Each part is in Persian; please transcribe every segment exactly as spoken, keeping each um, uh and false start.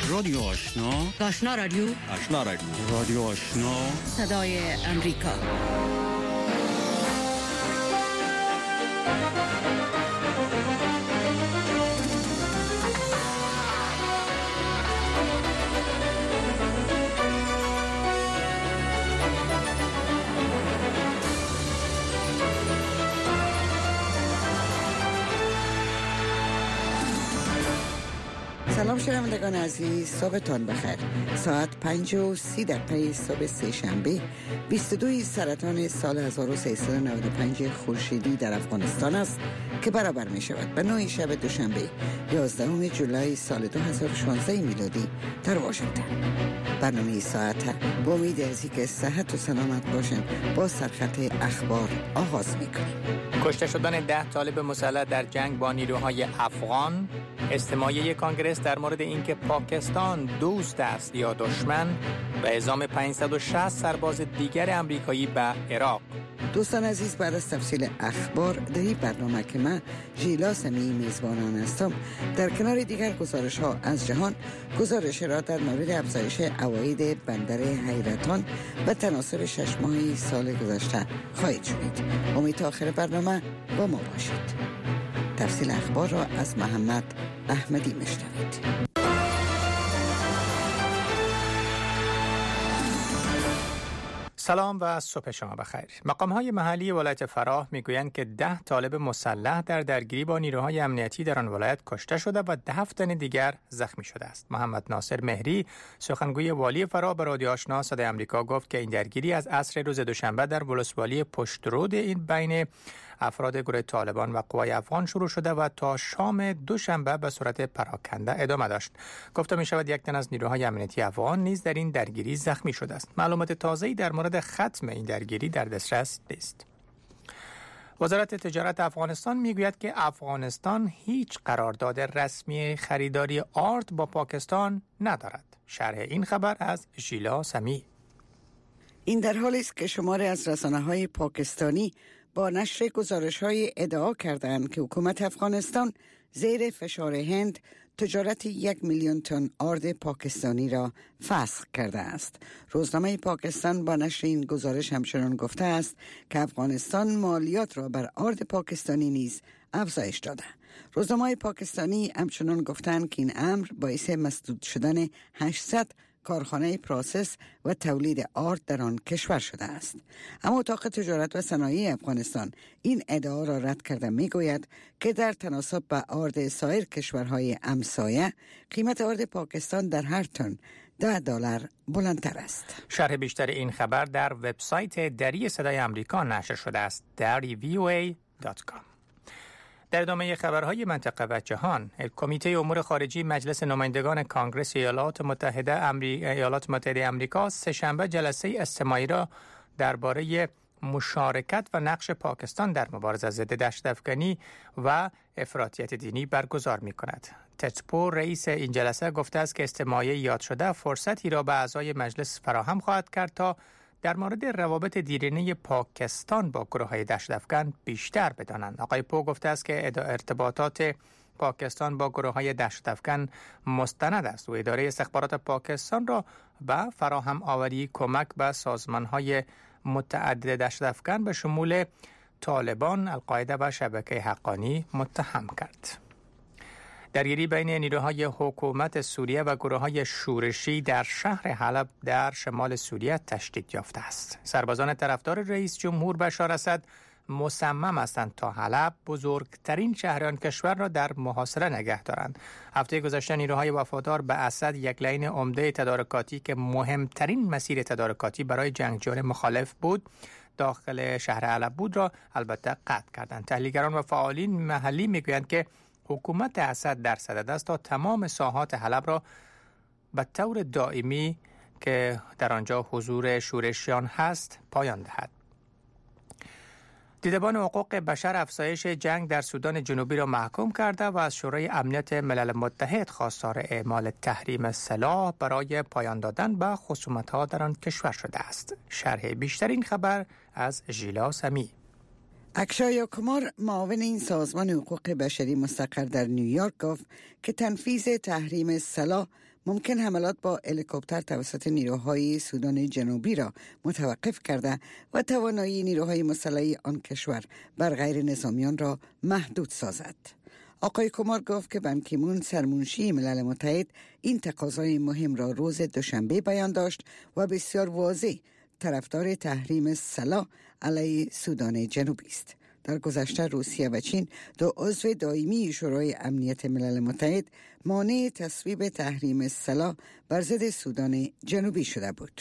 رادیو آشنا، آشنا رادیو، آشنا رادیو، رادیو آشنا، صدای امریکا. سلام شنوندگان عزیز، صبحتان بخیر. ساعت پنج و سی دقیقه صبح سه شنبه بیست و دو سرطان سال هزار و سیصد و نود و پنج خورشیدی در افغانستان است که برابر می شود به نه شب دوشنبه یازدهم جولای سال دو هزار و شانزده میلادی در واشنگتن. برنامه ساعت با امید از اینکه صحت و سلامت باشن با سرخط اخبار آغاز می کنیم. کشته شدن ده طالب مسلح در جنگ با نیروهای افغان، استماعیه کانگرس در مورد اینکه پاکستان دوست است یا دشمن و اعزام پانصد و شصت سرباز دیگر امریکایی به عراق. دوستان عزیز، بعد از تفصیل اخبار در این برنامه که من ژیلا سمی میزبانان هستم، در کنار دیگر گزارش ها از جهان گزارش را در مورد افزایش عواید بندر حیرتان به تناسب شش ماهی سال گذشته خواهید شنید. امید تا آخر برنامه با ما باشید. تفصیل اخبار را از محمد احمدی میشنوید. سلام و صبح شما بخیر. مقام‌های محلی ولایت فراه میگویند که ده طالب مسلح در درگیری با نیروهای امنیتی در آن ولایت کشته شده و ده تن دیگر زخمی شده است. محمد ناصر مهری، سخنگوی والی فراه، به رادیو آشنا صدای آمریکا گفت که این درگیری از عصر روز دوشنبه در ولسوالی پشت رود این بین افراد گروه طالبان و قوای افغان شروع شده و تا شام دوشنبه به صورت پراکنده ادامه داشت. گفته می شود یک تن از نیروهای امنیتی افغان نیز در این درگیری زخمی شده است. معلومات تازه‌ای در مورد ختم این درگیری در دسترس نیست. وزارت تجارت افغانستان میگوید که افغانستان هیچ قرارداد رسمی خریداری آرد با پاکستان ندارد. شرح این خبر از ژیلا سمی. این در حالی است که شماری از رسانه‌های پاکستانی با نشر گزارش‌های ادعا کردند که حکومت افغانستان زیر فشار هند تجارت یک میلیون تن آرد پاکستانی را فسخ کرده است. روزنامه پاکستان با نشر این گزارش همچنان گفته است که افغانستان مالیات را بر آرد پاکستانی نیز افزایش داده. روزنامه پاکستانی همچنان گفتند که این امر باعث مسدود شدن هشتصد کارخانه پروسس و تولید آرد در آن کشور شده است. اما اتاق تجارت و صنایع افغانستان این ادعا را رد کرده میگوید که در تناسب با آرد سایر کشورهای همسایه قیمت آرد پاکستان در هر تن ده دلار بلندتر است. شرح بیشتر این خبر در وبسایت دری صدای آمریکا نشر شده است، دری وی او ای دات کام. در ادامه خبرهای منطقه و جهان، کمیته امور خارجی مجلس نمایندگان کانگرس ایالات متحده امری... ایالات متحده آمریکا سه‌شنبه جلسه استماعی را درباره مشارکت و نقش پاکستان در مبارزه ضد دهشت‌افکنی و افراطیت دینی برگزار می‌کند. تتپور رئیس این جلسه گفته است که استماعی یاد شده فرصتی را به اعضای مجلس فراهم خواهد کرد تا در مورد روابط دیرینه پاکستان با گروه‌های دهشت‌افکن بیشتر بدانند. آقای پو گفته است که ارتباطات پاکستان با گروه‌های دهشت‌افکن مستند است و اداره استخبارات پاکستان را به فراهم آوری کمک به سازمان‌های متعدد دهشت‌افکن به شمول طالبان، القاعده و شبکه حقانی متهم کرد. درگیری بین نیروهای حکومت سوریه و گروه‌های شورشی در شهر حلب در شمال سوریه تشدید یافته است. سربازان طرفدار رئیس جمهور بشار اسد مصمم هستند تا حلب، بزرگترین شهر آن کشور را در محاصره نگه دارند. هفته گذشته نیروهای وفادار به اسد یک لین عمده تدارکاتی که مهمترین مسیر تدارکاتی برای جنگجویان مخالف بود داخل شهر حلب بود را البته قطع کردند. تحلیلگران و فعالین محلی میگویند که حکومت اسد در صدد است تا تمام ساحات حلب را به طور دائمی که در آنجا حضور شورشیان هست پایان دهد. دیدبان حقوق بشر افزایش جنگ در سودان جنوبی را محکوم کرده و از شورای امنیت ملل متحد خواستار اعمال تحریم سلاح برای پایان دادن به خصومت‌ها در آن کشور شده است. شرح بیشتر این خبر از ژیلا سمی. اکشای کمار معاون این سازمان حقوق بشری مستقر در نیویورک گفت که تنفیذ تحریم سلاح ممکن حملات با هلیکوپتر توسط نیروهای سودان جنوبی را متوقف کرده و توانایی نیروهای مسلحی آن کشور بر غیر نظامیان را محدود سازد. آقای کمار گفت که بان کی مون سرمنشی ملل متحد این تقاضای مهم را روز دوشنبه بیان داشت و بسیار واضح طرفدار تحریم سلاح علیه سودان جنوبی است. در گذشته روسیه و چین دو عضو دائمی شورای امنیت ملل متحد مانع تصویب تحریم سلاح بر ضد سودان جنوبی شده بود.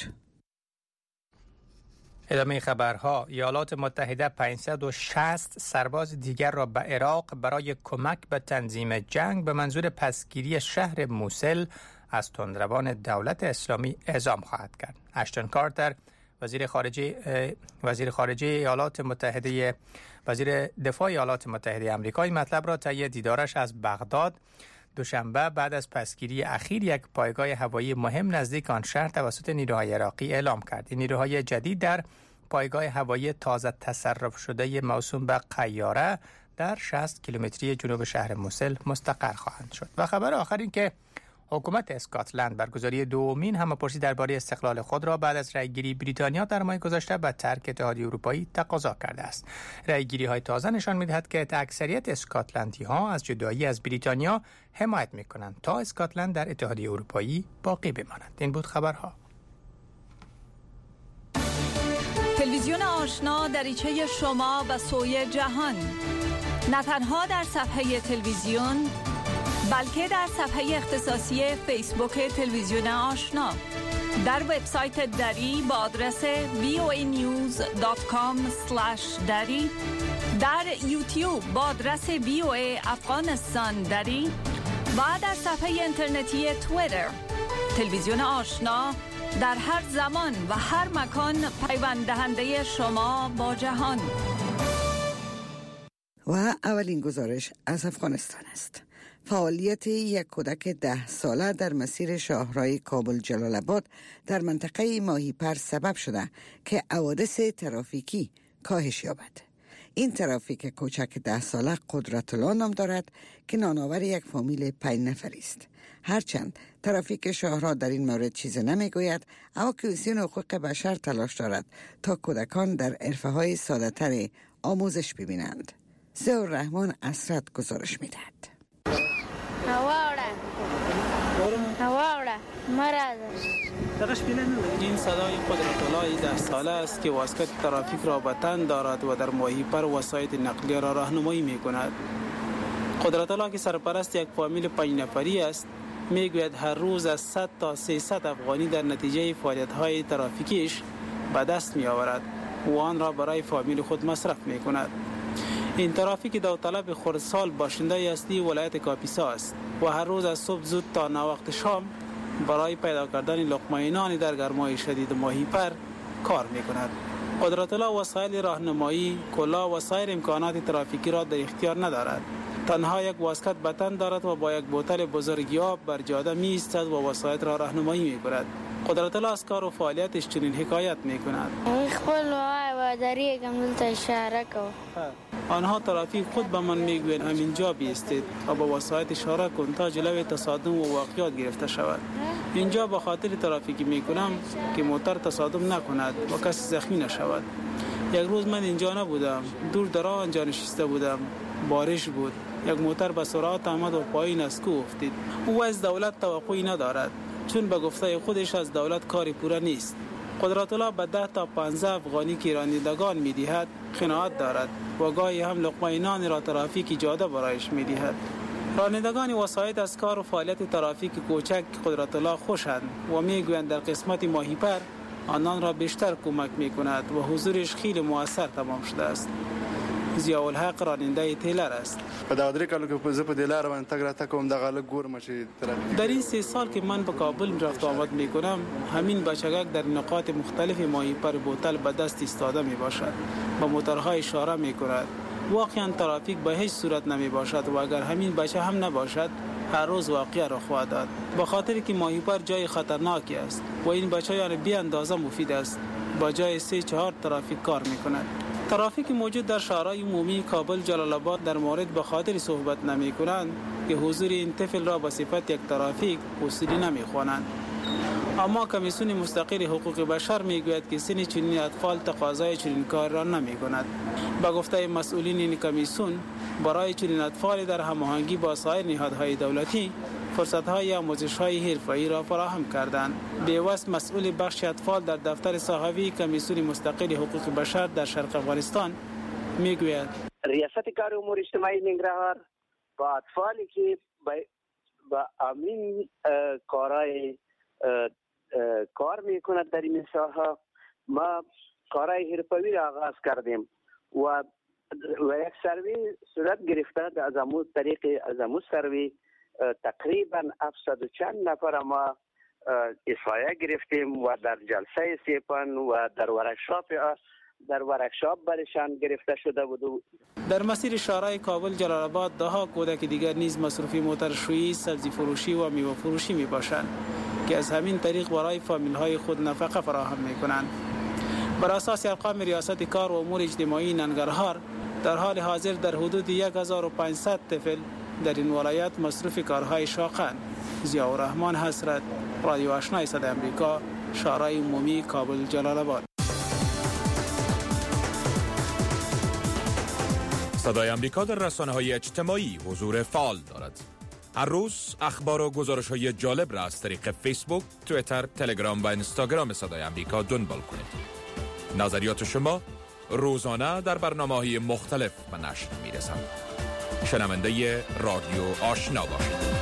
ادامه خبرها. ایالات متحده پانصد و شصت سرباز دیگر را به عراق برای کمک به تنظیم جنگ به منظور پسگیری شهر موسل از تندروان دولت اسلامی اعزام خواهد کرد. اشتون کارتر وزیر خارجه وزیر خارجه ایالات متحده وزیر دفاع ایالات متحده آمریکا این مطلب را طی دیدارش از بغداد دوشنبه بعد از پسگیری اخیر یک پایگاه هوایی مهم نزدیک آن شهر توسط نیروهای عراقی اعلام کرد. این نیروهای جدید در پایگاه هوایی تازه تصرف شده موسوم به قیاره در شصت کیلومتری جنوب شهر موسل مستقر خواهند شد. و خبر آخر این که حکومت اسکاتلند برگزاری دومین همه‌پرسی درباره استقلال خود را بعد از رأیگیری بریتانیا در ماه گذشته به ترک اتحادیه اروپایی تقاضا کرده است. رأیگیری‌های تازه نشان می‌دهد که اکثریت اسکاتلندی‌ها از جدایی از بریتانیا حمایت می‌کنند تا اسکاتلند در اتحادیه اروپایی باقی بماند. این بود خبرها. تلویزیون آشنا دریچه شما به سوی جهان، نه تنها در صفحه تلویزیون بلکه در صفحه اختصاصی فیسبوک تلویزیون آشنا، در وبسایت دری با آدرس وی او ای نیوز دات کام اسلش دری، در یوتیوب با آدرس وی او ای افغانستان دری و در صفحه اینترنتی توییتر. تلویزیون آشنا در هر زمان و هر مکان پیوند دهنده شما با جهان. و اولین گزارش از افغانستان است. فعالیت یک کودک ده ساله در مسیر شاهراه کابل جلال آباد در منطقه ماهیپر سبب شده که حوادث ترافیکی کاهش یابد. این ترافیک کوچک ده ساله قدرت الله نام دارد که نانآور یک فامیل پنج نفری است. هرچند ترافیک شاهراه در این مورد چیز نمیگوید، اما کمیسیون حقوق بشر تلاش دارد تا کودکان در حرفه‌های ساده‌تر آموزش ببینند. ضیاء الرحمن اسرت گزارش می‌دهد. این صدای قدرت الله ده ساله است که واسکت ترافیک را به تن دارد و در ماهیپر وسایط نقلیه را راهنمایی می کند. قدرت الله که سرپرست یک فامیل پنج نفری است می گوید هر روز از صد تا سیصد افغانی در نتیجه فعالیت های ترافیکیش به دست می آورد و آن را برای فامیل خود مصرف می کند. این ترافیک داوطلب خردسال باشنده اصلی ولایت کاپیسا است و هر روز از صبح زود تا ناوقت شام برای پیدا کردن لقمه نانی در گرمای شدید ماهیپر کار می کند. قدرت الله وسایل راهنمایی، کلاه و سایر امکانات ترافیکی را در اختیار ندارد. تنها یک واسکت بطن دارد و با یک بوتل بزرگی آب بر جاده می ایستد و وسایل را راهنمایی می کند. قدرت الله از کار و فعالیتش چنین حکایت می کند. آنها ترافیک خود به من می گویند همینجا بیستید و با وسایل اشاره کن تا جلوی تصادم و واقعیات گرفته شود. اینجا به خاطر ترافیکی می کنم که موتر تصادم نکند و کسی زخمی نشود. یک روز من اینجا نبودم، دور در آنجا نشسته بودم. بارش بود. یک موتر به سرعت آمد و پایین از کوه افتید. او از دولت توقعی ندارد، چون به گفته خودش از دولت کاری پوره نیست. قدرت الله به ده تا پانزده افغانی که رانندگان می دهد قناعت دارد و گاهی هم لقمه نان را ترافیک جاده برایش می دهد. رانندگان وسایط از کار و فعالیت ترافیک کوچک قدرت الله خوشند و می گویند در قسمت ماهیپر آنان را بیشتر کمک می کند و حضورش خیلی مؤثر تمام شده است. ضیاء الحق راننده تیلر است. در این سه سال که من به کابل رفت آمد می کنم، همین بچگک در نقاط مختلف ماهیپر بوتل به دست ایستاده می باشد، با موترهای اشاره می کند. واقعا ترافیک به هیچ صورت نمی باشد و اگر همین بچه هم نباشد هر روز واقعه را خواهد داد، به خاطر که ماهیپر جای خطرناکی است و این بچه یعنی بی اندازه مفید است. با جای سه چهار ترافیک کار می کند. ترافیک موجود در شهرهای عمومی کابل، جلال آباد در مورد به خاطر صحبت نمی کنند که حضور این طفل را به صفت یک ترافیک اصولی نمی خوانند. اما کمیسیون مستقل حقوق بشر می گوید که سن چنین اطفال تقاضای چنین کار را نمی کند. با گفته مسئولین این کمیسیون، برای چنین اطفال در هماهنگی با سایر نهادهای دولتی فرصت‌های آموزش‌های حرفه‌ای را فراهم کردند. بی‌واسط مسئول بخش اطفال در دفتر صحافی کمیسیون مستقل حقوق بشر در شرق افغانستان میگوید ریاست کار امور اجتماعی ننگرهار با اطفالی که با امین کارهای کار میکند در این ساحه ما کارهای حرفه‌ای را آغاز کردیم و و یک سروی صورت گرفته از امو طریق از امو سروی تقریبا هفتصد و چند نفر ما احصایه گرفتیم و در جلسه سیپن و در ورکشاپ در ورکشاپ برشان گرفته شده بود. در مسیر شهرهای کابل، جلال آباد دهها کودک دیگر نیز مصروفی موتورشویی، سبزی فروشی و میوه فروشی می باشند که از همین طریق برای فامیل‌های خود نفقه فراهم می‌کنند. بر اساس ارقام ریاست کار و امور اجتماعی ننگرهار، در حال حاضر در حدود یک هزار و پانصد طفل در این ولایت مصروف کارهای شاقند. ضیاءالرحمن حسرت، رادیو آشنای صدای امریکا، شهرهای عمومی کابل، جلال آباد. صدای امریکا در رسانه‌های اجتماعی حضور فعال دارد. هر روز اخبار و گزارش‌های جالب را از طریق فیسبوک، توییتر، تلگرام و اینستاگرام صدای امریکا دنبال کنید. نظریات شما روزانه در برنامه‌های مختلف به نشر می‌رسند. شنونده رادیو آشنا باشید.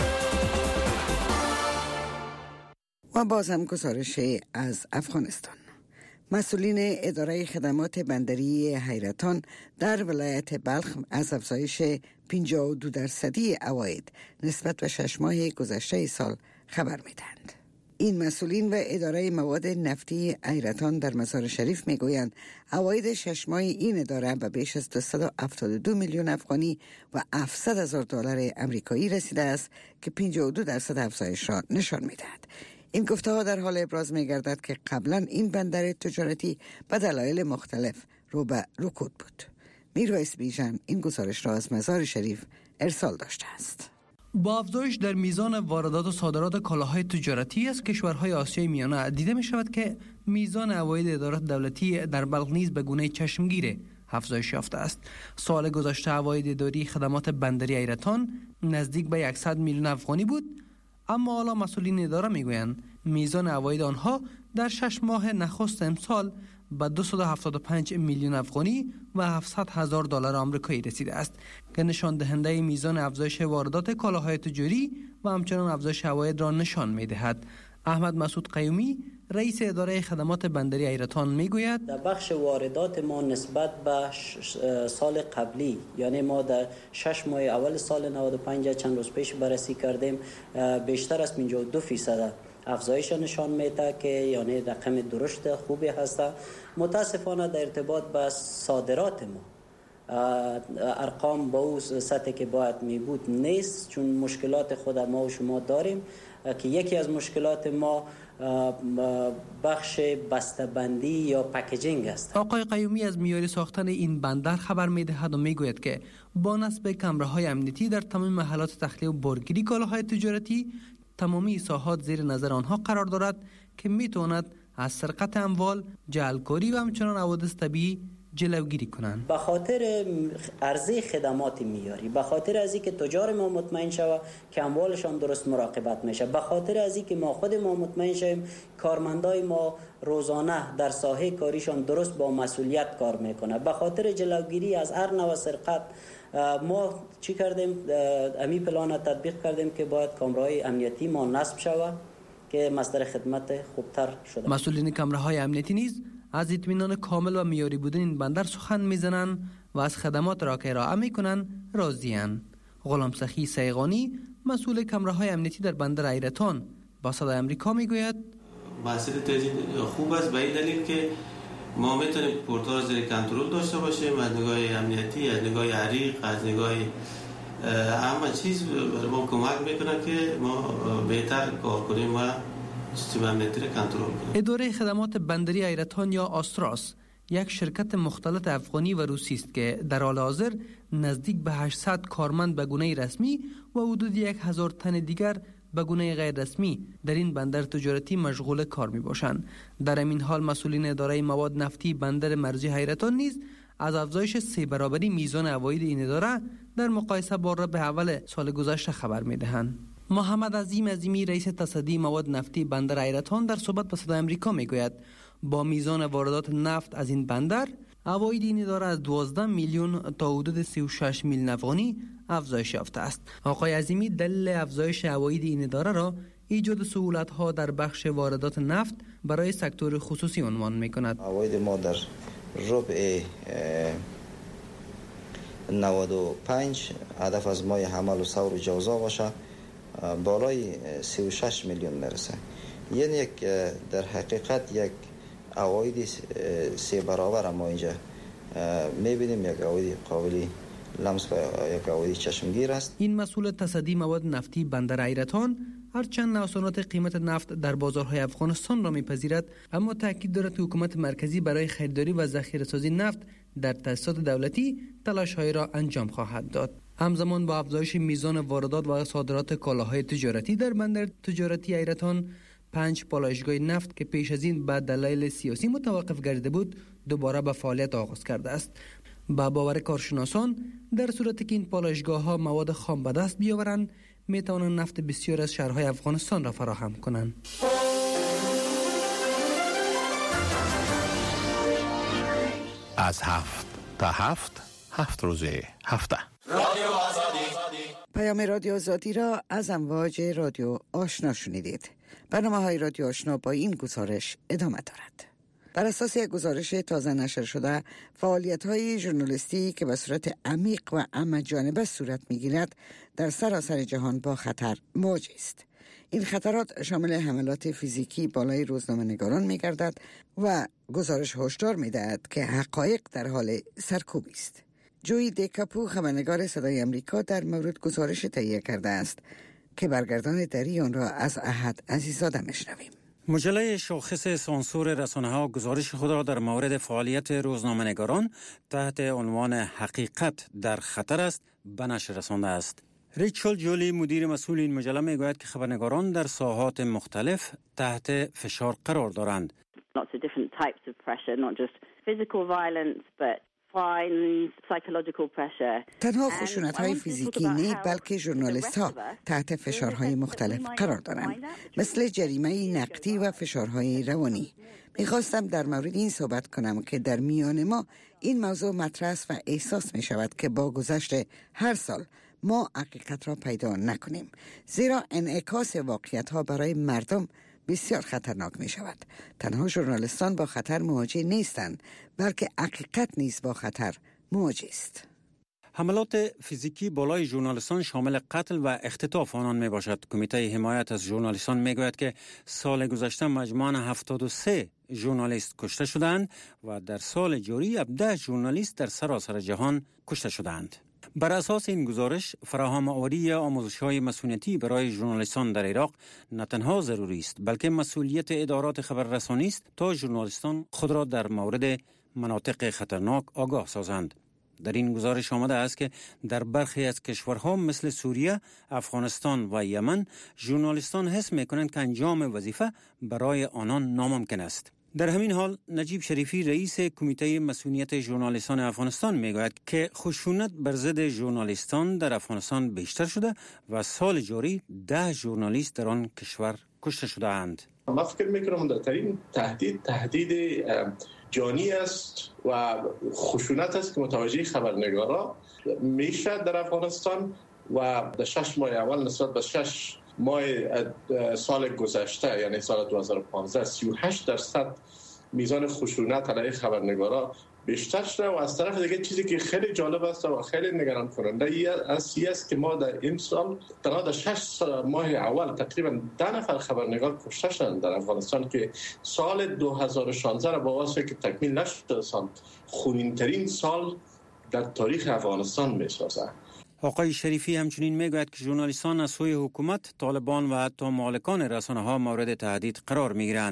و باز هم گزارش از افغانستان. مسئولین اداره خدمات بندری حیرتان در ولایت بلخ از افزایش پنجاه و دو درصدی عواید نسبت به شش ماه گذشته سال خبر می‌دهند. این مسئولین و اداره مواد نفتی حیرتان در مزار شریف میگویند عواید شش ماه این اداره به بیش از دویست و هفتاد و دو میلیون افغانی و هفتصد هزار دلار امریکایی رسیده است که پنجاه و دو درصد افزایش را نشان می‌دهد. این گفته ها در حال ابراز می گردد که قبلا این بندر تجارتی به دلایل مختلف رو به رکود بود. میرویس بیژن این گزارش را از مزار شریف ارسال داشته است. با افزایش در میزان واردات و صادرات کالاهای تجارتی از کشورهای آسیای میانه دیده می شود که میزان عواید ادارات دولتی در بلخ نیز به گونه چشمگیر افزایش یافته است. سال گذشته عواید اداری خدمات بندری حیرتان نزدیک به صد میلیون افغانی بود، اما حالا مسئولین اداره میگویند میزان عواید آنها در شش ماه نخست امسال به دویست و هفتاد و پنج میلیون افغانی و هفتصد هزار دلار آمریکایی رسیده است که نشان دهنده میزان افزایش واردات کالاهای تجاری و همچنان افزایش عواید را نشان میدهد. احمد مسعود قیومی رئیس اداره خدمات بندری حیرتان میگوید در بخش واردات ما نسبت به سال قبلی، یعنی ما در شش ماه اول سال نود و پنج چند روز پیش بررسی کردیم، بیشتر از پنجاه و دو درصد افزایش نشان میده که یعنی رقم درشت خوبی هست. متاسفانه در ارتباط به صادرات ما ارقام با اون سطحی که باید می بود نیست، چون مشکلات خود ما و شما داریم که یکی از مشکلات ما بخش بسته‌بندی یا پکیجینگ است. آقای قیومی از معیاری ساختن این بندر خبر می‌دهد و می‌گوید که با نصب کامراهای امنیتی در تمام محلات تخلیه و بارگیری کالاهای تجارتی تمامی ساحات زیر نظر آنها قرار دارد که می‌تواند از سرقت اموال، جعلکاری و همچنان حوادث طبیعی جلوگیری کنند. به خاطر عرضه خدمات معیاری، به خاطر از اینکه تجار ما مطمئن شوه که اموالشان درست مراقبت میشه، به خاطر از اینکه ما خود ما مطمئن شویم کارمندای ما روزانه در ساحه کاریشان درست با مسئولیت کار میکنه، به خاطر جلوگیری از هر نوع سرقت ما چی کردیم؟ امی پلان تطبیق کردیم که باید کامراهای امنیتی ما نصب شوه که مصدر خدمت خوبتر شده. مسئولین کامراهای امنیتی نیز از اطمینان کامل و معیاری بودن این بندر سخن میزنند و از خدمات را که ارائه میکنند راضی‌اند. غلام سخی سیغانی مسئول کامراهای امنیتی در بندر حیرتان با صدای امریکا میگوید مسئله تجدید خوب است به این دلیل که ما میتونیم پورت‌ها را زیر کنترل داشته باشیم از نگاه امنیتی، از نگاه عریق، از نگاه همه چیز برای ما کمک میکنه که ما بهتر کار کنیم و اداره خدمات بندری حیرتان یا آستراس یک شرکت مختلط افغانی و روسی است که در حال حاضر نزدیک به هشتصد کارمند به گونه رسمی و حدود یک هزار تن دیگر به گونه غیر رسمی در این بندر تجارتی مشغول کار می باشند. در این حال مسئولین اداره مواد نفتی بندر مرزی حیرتان نیز از افزایش سه برابری میزان عواید این اداره در مقایسه با ربع اول سال گذشته خبر می دهند. محمد عظیم عظیمی رئیس تصدی مواد نفتی بندر حیرتان در صحبت با صدای آمریکا می گوید با میزان واردات نفت از این بندر عواید این اداره از دوازده میلیون تا حدود سی و شش میلیون افغانی افزایش یافته است. آقای عظیمی دلیل افزایش عواید این اداره را ایجاد سهولت‌ها در بخش واردات نفت برای سکتور خصوصی عنوان می‌کند. عواید ما در ربع نود و پنج هدف از مای حمل و ثور جوزا باشه بالای سی و شش میلیون میرسه. یعنی یک در حقیقت یک عواید سه برابر ما اینجا می‌بینیم، یک عواید قابلی لمس و یک عواید چشمگیر است. این مسئول تصدی مواد نفتی بندر حیرتان هرچند نوسانات قیمت نفت در بازارهای افغانستان را میپذیرد، اما تاکید دارد که حکومت مرکزی برای خریداری و ذخیره‌سازی نفت در تأسیسات دولتی تلاش‌هایی را انجام خواهد داد. همزمان با افزایش میزان واردات و صادرات کالاهای تجارتی در بندر تجارتی حیرتان، پنج پالایشگاه نفت که پیش از این به دلایل سیاسی متوقف گردیده بود دوباره به فعالیت آغاز کرده است. با باور کارشناسان در صورتی که این پالایشگاه ها مواد خام به دست بیاورند می توانند نفت بسیار از شهرهای افغانستان را فراهم کنند. از هفت تا هفت هفت روزه هفته رادیو آزادی. پیام رادیو آزادی را از امواج رادیو آشنا شنیدید. برنامه های رادیو آشنا با این گزارش ادامه دارد. بر اساس یک گزارش تازه نشر شده، فعالیت‌های ژورنالیستی که به صورت عمیق و همه‌جانبه صورت می‌گیرد در سراسر جهان با خطر مواجه است. این خطرات شامل حملات فیزیکی بالای روزنامه‌نگاران می‌گردد و گزارش هشدار می‌دهد که حقایق در حال سرکوب است. جوی دیکاپو خبرنگار صدای آمریکا در مورد گزارش تهیه کرده است که برگردان دری آن را از احد عزیزاده می‌شنویم. مجله شاخص سانسور رسانه‌ها گزارش خود را در مورد فعالیت روزنامه‌نگاران تحت عنوان حقیقت در خطر است به نشر رسانده است. ریچل جولی مدیر مسئول این مجله میگوید که خبرنگاران در ساحات مختلف تحت فشار قرار دارند. Lots of different types of pressure, not just physical violence, but fines, psychological pressure. تنها خشونت‌های فیزیکی نه، بلکه ژورنالیست‌ها تحت فشارهای مختلف قرار دارند، مثل جریمه نقدی و فشارهای روانی. می‌خواستم در مورد این صحبت کنم که در میان ما این موضوع مطرح است و احساس می‌شود که با گذشت هر سال ما حقیقت را پیدا نکنیم، زیرا انعکاس واقعیت‌ها برای مردم بسیار خطرناک می شود. تنها ژورنالیستان با خطر مواجه نیستند، بلکه حقیقت نیز با خطر مواجه است. حملات فیزیکی بالای ژورنالیستان شامل قتل و اختطاف آنان می باشد. کمیته حمایت از ژورنالیستان می گوید که سال گذشته مجموعاً هفتاد و سه ژورنالیست کشته شدند و در سال جاری هفده ژورنالیست در سراسر جهان کشته شدند. بر اساس این گزارش، فراهم آوری آموزش‌های مسئولیتی برای ژورنالیستان در عراق نه تنها ضروری است، بلکه مسئولیت ادارات خبررسانی است تا ژورنالیستان خود را در مورد مناطق خطرناک آگاه سازند. در این گزارش آمده است که در برخی از کشورها مثل سوریه، افغانستان و یمن، ژورنالیستان حس می‌کنند که انجام وظیفه برای آنان ناممکن است. در همین حال نجیب شریفی رئیس کمیته مسئولیت ژورنالیستان افغانستان میگوید که خشونت بر ضد ژورنالیستان در افغانستان بیشتر شده و سال جاری ده ژورنالیست در آن کشور کشته شده اند. من فکر میکنم مهمترین تهدید تهدید جانی است و خشونت است که متوجه خبرنگارا میشه در افغانستان و در شش ماه اول نسبت به شش ماه سال گذشته، یعنی سال دو هزار و پانزده، سی و هشت درصد میزان خشونت علیه خبرنگارا بیشتر شده. و از طرف دیگه چیزی که خیلی جالب است و خیلی نگران کننده است که ما در این سال تنها در شش ماه اول تقریبا ده نفر خبرنگار کشته شدند در افغانستان که سال دو هزار و شانزده را با واسه که تکمیل نشده سال خونین‌ترین سال در تاریخ افغانستان می‌سازد. آقای شریفی همچنین میگوید که ژورنالیستان از سوی حکومت، طالبان و حتی مالکان رسانه‌ها مورد تهدید قرار می‌گیرند.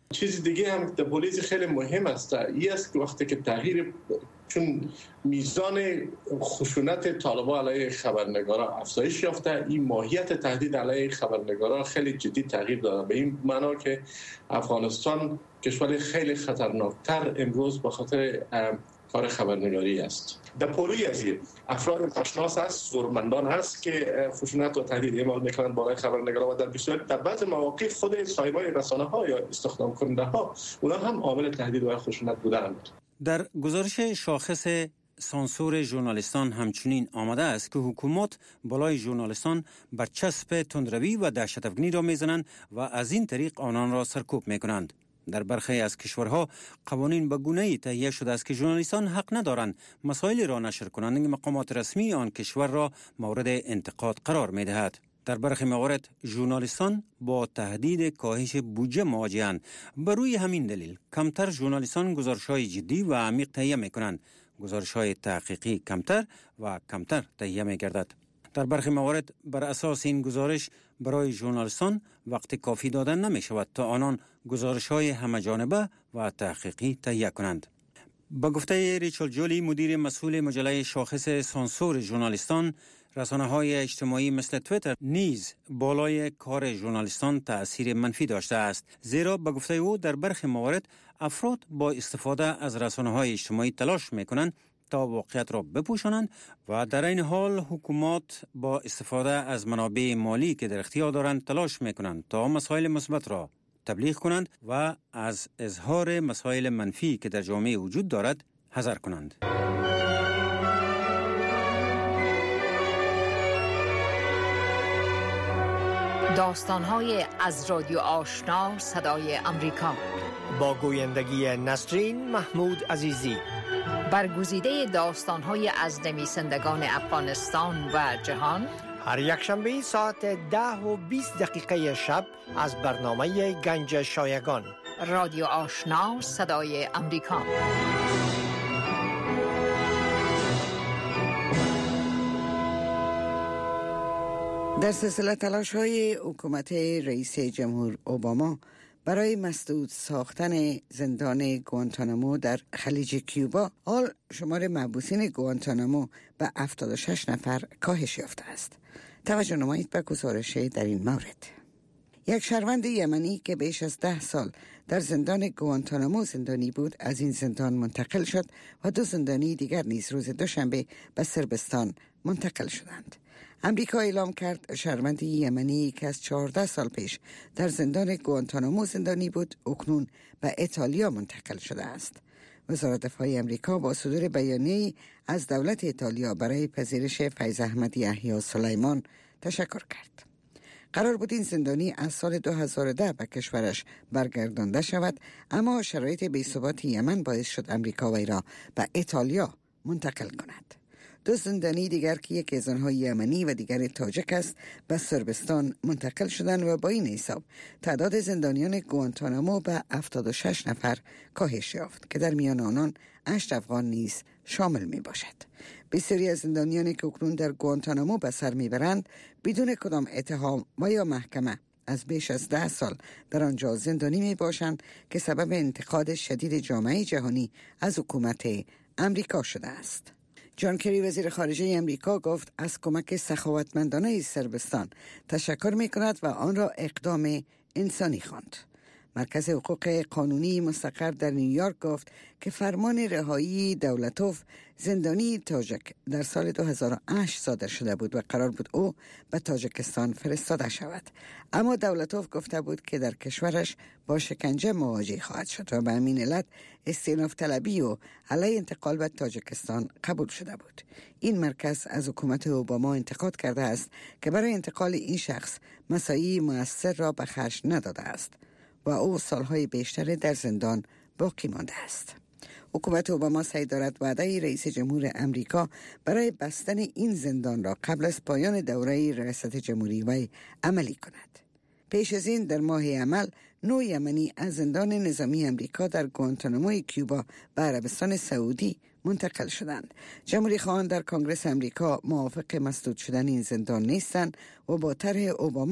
چیز دیگه هم در پلیس خیلی مهم است، این است که وقتی که تغییر، چون میزان خشونت طالبان علیه خبرنگارا افزایش یافته، این ماهیت تهدید علیه خبرنگارا خیلی جدی تغییر داده، به این معنا که افغانستان کشور خیلی خطرناکتر امروز به خاطر کار خبرنگاری است. در پولی از این افراد تشناس هست، زورمندان هست که خشونت و تهدید اعمال میکنند برای خبرنگارا، و در بسیار در بعض مواقع خود صاحبای رسانه ها یا استخدام کننده ها اونا هم عامل تهدید و خشونت بودند. در گزارش شاخص سانسور ژورنالیستان همچنین آمده است که حکومت بالای ژورنالیستان برچسب تندروی و دهشت‌افکنی را میزنند و از این طریق آنان را سرکوب میکنند. در برخی از کشورها قوانین به گونه‌ای تهیه شده است که ژورنالیستان حق ندارند مسائل را نشر کنند که مقامات رسمی آن کشور را مورد انتقاد قرار می‌دهد. در برخی موارد ژورنالیستان با تهدید کاهش بودجه مواجه‌اند. بر روی همین دلیل کمتر ژورنالیستان گزارش‌های جدی و عمیق تهیه می‌کنند. گزارش‌های تحقیقی کمتر و کمتر تهیه می‌گردد. در برخی موارد بر اساس این گزارش برای ژورنالیستان وقت کافی داده نمی شود تا آنان گزارش‌های همه‌جانبه و تحقیقی تهیه کنند. با گفته ریچل جولی، مدیر مسئول مجله شاخص سانسور ژورنالیستان، رسانه‌های اجتماعی مثل توییتر نیز بالای کار ژورنالیستان تأثیر منفی داشته است، زیرا با گفته او در برخی موارد افراد با استفاده از رسانه‌های اجتماعی تلاش می‌کنند تا واقعیت را بپوشانند و در این حال حکومات با استفاده از منابع مالی که در اختیار دارند تلاش می‌کنند تا مسائل مثبت را تبلیغ کنند و از اظهار مسائل منفی که در جامعه وجود دارد حذر کنند. داستان‌های از رادیو آشنا صدای امریکا با گویندگی نسرین محمود عزیزی. برگزیده داستان‌های از نویسندگان افغانستان و جهان، هر یک شنبه ساعت ده و بیست دقیقه شب از برنامه گنج شایگان. رادیو آشنا صدای امریکا. در سلسله تلاش‌های حکومت رئیس جمهور اوباما برای مسدود ساختن زندان گوانتانامو در خلیج کیوبا، حال شمار محبوسین گوانتانامو به هفتاد و شش نفر کاهش یافته است. توجه نمایید به گزارش در این مورد. یک شهروند یمنی که بیش از ده سال در زندان گوانتانامو زندانی بود از این زندان منتقل شد و دو زندانی دیگر نیز روز دوشنبه به صربستان منتقل شدند. امریکا اعلام کرد شهروند یمنی که از چهارده سال پیش در زندان گوانتانامو زندانی بود اکنون به ایتالیا منتقل شده است. وزارت دفاع امریکا با صدور بیانیه‌ای از دولت ایتالیا برای پذیرش فیض احمد یحیی سلیمان تشکر کرد. قرار بود این زندانی از سال دو هزار و ده به کشورش برگردانده شود، اما شرایط بی‌ثبات یمن باعث شد امریکا وی را به ایتالیا منتقل کند. دو زندانی دیگر که یکی از آنها یمنی و دیگر تاجیک است به صربستان منتقل شدند و با این حساب تعداد زندانیان گوانتانامو به هفتاد و شش نفر کاهش یافت که در میان آنان هشت افغان نیز شامل می باشد. بسیاری از زندانیانی که اکنون در گوانتانامو به سر می برند بدون کدام اتهام و یا محکمه از بیش از ده سال در آنجا زندانی می باشند که سبب انتقاد شدید جامعه جهانی از حکومت امریکا شده است. جان کری وزیر خارجه امریکا گفت از کمک سخاوتمندانه صربستان تشکر می کند و آن را اقدام انسانی خواند. مرکز حقوق قانونی مستقر در نیویورک گفت که فرمان رهایی دولتوف زندانی تاجک در سال دو هزار و هشت صادر شده بود و قرار بود او به تاجکستان فرستاده شود، اما دولتوف گفته بود که در کشورش با شکنجه مواجه خواهد شد و به همین علت استئناف طلبی و علیه انتقال به تاجکستان قبول شده بود. این مرکز از حکومت اوباما انتقاد کرده است که برای انتقال این شخص مساعی مؤثر را به خرج نداده است و او سالهای بیشتر در زندان باقی مانده است. حکومت اوباما سعی دارد وعده رئیس جمهور امریکا برای بستن این زندان را قبل از پایان دوره ریاست جمهوری وی عملی کند. پیش از این در ماه عمل نو یمنی از زندان نظامی امریکا در گوانتاناموی کیوبا به عربستان سعودی منتقل شدند. جمهوری خواهان در کنگره امریکا موافق مسدود شدن این زندان نیستند و با طرح اوباما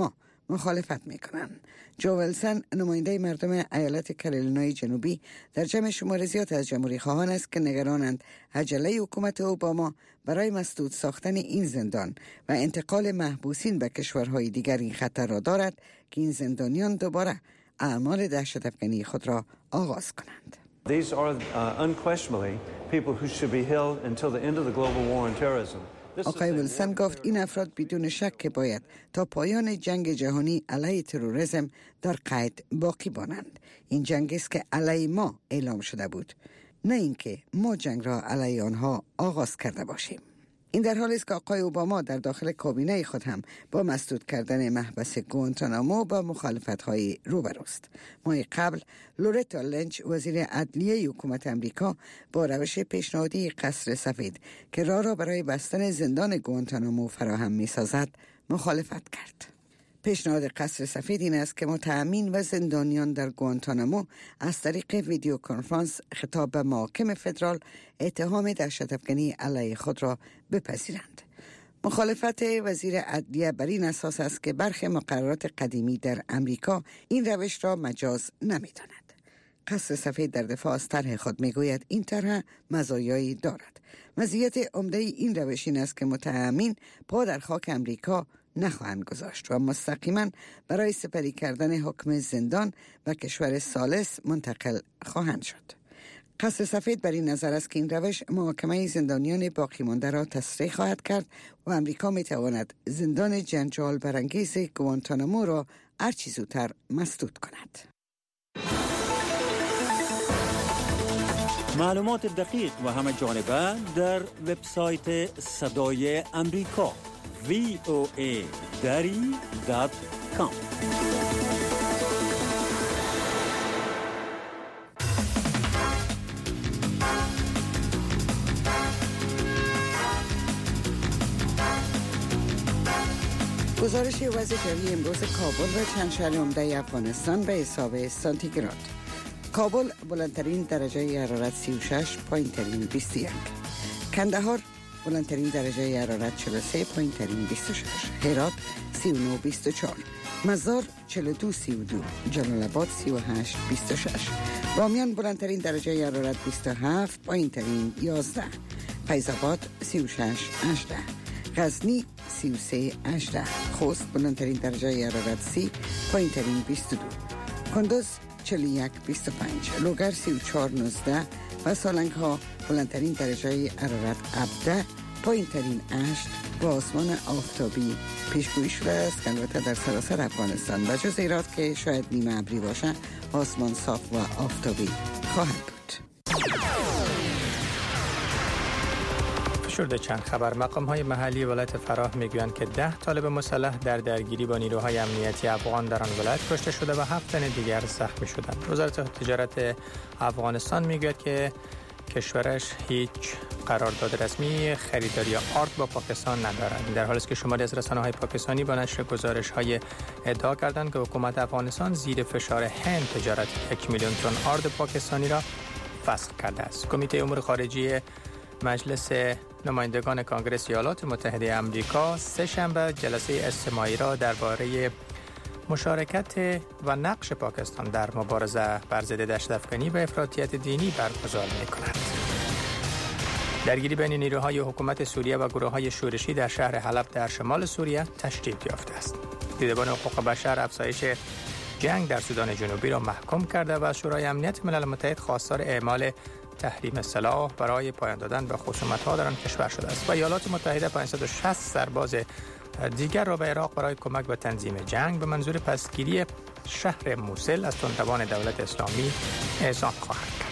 مخالفت میکنند. جو ویلسون نماینده مردم ایالت کارولینای جنوبی در جمع شمار زیاد از جمهوری خواهان است که نگرانند عجله حکومت اوباما برای مسدود ساختن این زندان و انتقال محبوسین به کشورهای دیگر این خطر را دارد که این زندانیان دوباره اعمال دهشت‌افکنی خود را آغاز کنند. These are uh, unquestionably people who should be held until the end of the global war on terrorism. آقای ویلسون گفت این افراد بدون شک که باید تا پایان جنگ جهانی علیه تروریسم در قید باقی مانند. این جنگ است که علیه ما اعلام شده بود، نه اینکه ما جنگ را علیه آنها آغاز کرده باشیم. این در حالی است که آقای اوباما در داخل کابینه خود هم با مسدود کردن محبس گوانتانامو با مخالفت‌های روبروست. ماه قبل لورتا لنچ وزیر عدلیه حکومت امریکا با روش پیشنهادی قصر سفید که راه را برای بستن زندان گوانتانامو فراهم می‌سازد مخالفت کرد. پیشنهاد قصر سفید این است که متهمین و زندانیان در گوانتانامو از طریق ویدیو کنفرانس خطاب به محاکم فدرال اتهام دهشت‌افکنی علیه خود را بپذیرند. مخالفت وزیر عدلیه بر این اساس است که برخی مقررات قدیمی در امریکا این روش را مجاز نمی‌داند. قصر سفید در دفاع از طرح خود میگوید این طرح مزایایی دارد. مزیت عمده این روش این است که متهمین پا در خاک امریکا نخواهند گذاشت و مستقیما برای سپری کردن حکم زندان و کشور ثالث منتقل خواهند شد. قصر سفید بر این نظر است که این روش محاکمه زندانیان باقی مانده را تسریع خواهد کرد و امریکا می تواند زندان جنجال برانگیز گوانتانامو را هرچه زودتر مسدود کند. معلومات دقیق و همه جانبه در وبسایت صدای امریکا وی او ای دری دات کام. گزارش وضع جوی امروز کابل و چند شهر عمده افغانستان به حساب سانتیگراد. کابل بلندترین درجه حرارت سی و شش، پایین‌ترین بیست و یک. کندهار بلندترین درجه حرارت چهل و سه، پایین‌ترین بیست و شش. هرات سی و نه بیست و چهار. مزار چهل و دو سی و دو. جلال آباد سی و هشت بیست و شش. بامیان بلندترین درجه حرارت بیست و هفت، پایین‌ترین یازده. فیض آباد سی و شش هجده. غزنی سی و سه هجده. خوست بلندترین درجه حرارت سی، پایین‌ترین بیست و دو. کندوز چهل و یک بیست و پنج. لوگر سی و چهار نوزده و سالنگ ها بلندترین درجه حرارت هفده، پایین‌ترین هشت و آسمان آفتابی پیشگویی شده است که البته در سراسر افغانستان و جز ایراد که شاید نیمه ابری باشه آسمان صاف و آفتابی خواهد بود. شده چند خبر مقام های محلی ولایت فراه میگویند که ده طالب مسلح در درگیری با نیروهای امنیتی افغان در آن ولایت کشته شده و هفت تن دیگر زخمی شدند. وزارت تجارت افغانستان میگوید که کشورش هیچ قرارداد رسمی خریداری آرد با پاکستان ندارد. در حالی است که شماری از رسانه‌های پاکستانی با نشر گزارش‌های ادعا کردند که حکومت افغانستان زیر فشار هند تجارت یک میلیون تن آرد پاکستانی را فسخ کرده است. کمیته امور خارجی مجلس نمایندگان کانگرس ایالات متحده آمریکا سه شنبه جلسه اجتماعی را درباره مشارکت و نقش پاکستان در مبارزه بر ضد دهشت‌افکنی و افراطیت دینی برگزار می‌کند. درگیری بین نیروهای حکومت سوریه و گروه‌های شورشی در شهر حلب در شمال سوریه تشدید یافته است. دیدبان حقوق بشر افزایش جنگ در سودان جنوبی را محکوم کرده و شورای امنیت ملل متحد خواستار اعمال تحریم سلاح برای پایان دادن به خصومت‌ها در آن کشور شده است و ایالات متحده پانصد و شصت سرباز دیگر را به عراق برای کمک به تنظیم جنگ به منظور پسگیری شهر موصل از تندروان دولت اسلامی اعزام خواهد کرد.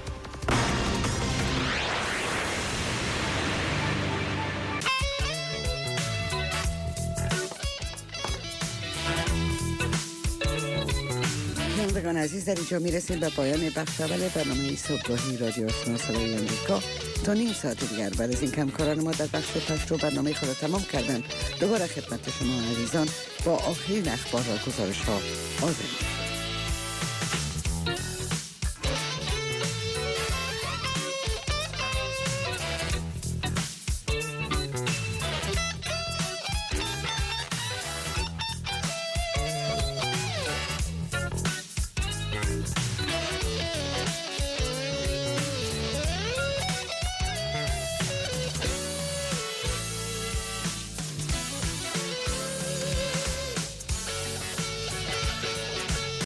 شنوندگان عزیز، در اینجا میرسیم به پایان بخش اول برنامه صبحگاهی رادیو آشنا صدای آمریکا. تا نیم ساعت دیگر بعد از این همکاران ما در بخش پشتو برنامه خود را تمام کردند دوباره خدمت شما عزیزان با آخرین اخبار و گزارش ها حاضر